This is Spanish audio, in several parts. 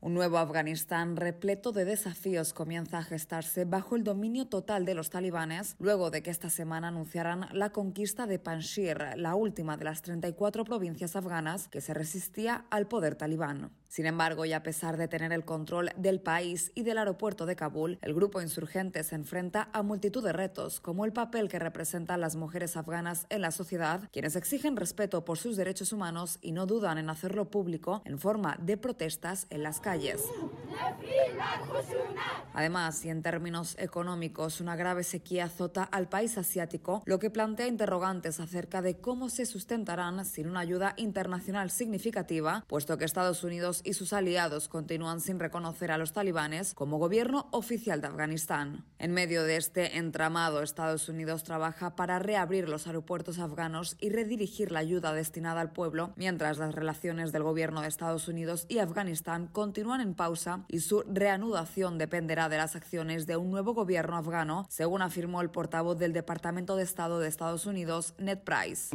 Un nuevo Afganistán repleto de desafíos comienza a gestarse bajo el dominio total de los talibanes, luego de que esta semana anunciaran la conquista de Panjshir, la última de las 34 provincias afganas que se resistía al poder talibán. Sin embargo, y a pesar de tener el control del país y del aeropuerto de Kabul, el grupo insurgente se enfrenta a multitud de retos, como el papel que representan las mujeres afganas en la sociedad, quienes exigen respeto por sus derechos humanos y no dudan en hacerlo público en forma de protestas en las calles. Además, y en términos económicos, una grave sequía azota al país asiático, lo que plantea interrogantes acerca de cómo se sustentarán sin una ayuda internacional significativa, puesto que Estados Unidos y sus aliados continúan sin reconocer a los talibanes como gobierno oficial de Afganistán. En medio de este entramado, Estados Unidos trabaja para reabrir los aeropuertos afganos y redirigir la ayuda destinada al pueblo, mientras las relaciones del gobierno de Estados Unidos y Afganistán continúan en pausa y su reanudación dependerá de las acciones de un nuevo gobierno afgano, según afirmó el portavoz del Departamento de Estado de Estados Unidos, Ned Price.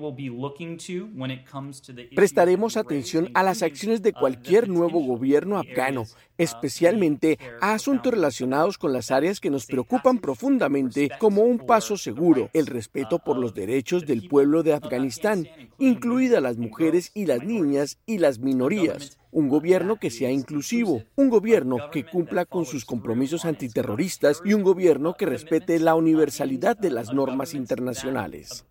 Prestaremos atención a las acciones de cualquier nuevo gobierno afgano, especialmente a asuntos relacionados con las áreas que nos preocupan profundamente, como un paso seguro, el respeto por los derechos del pueblo de Afganistán, incluidas las mujeres y las niñas y las minorías, un gobierno que sea inclusivo, un gobierno que cumpla con sus compromisos antiterroristas y un gobierno que respete la universalidad de las normas internacionales.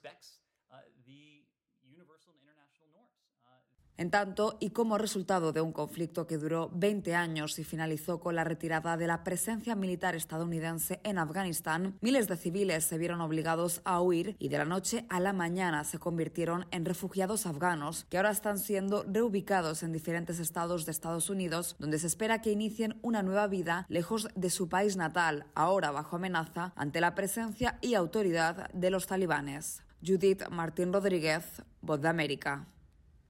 En tanto, y como resultado de un conflicto que duró 20 años y finalizó con la retirada de la presencia militar estadounidense en Afganistán, miles de civiles se vieron obligados a huir y de la noche a la mañana se convirtieron en refugiados afganos que ahora están siendo reubicados en diferentes estados de Estados Unidos, donde se espera que inicien una nueva vida lejos de su país natal, ahora bajo amenaza ante la presencia y autoridad de los talibanes. Judith Martín Rodríguez, Voz de América.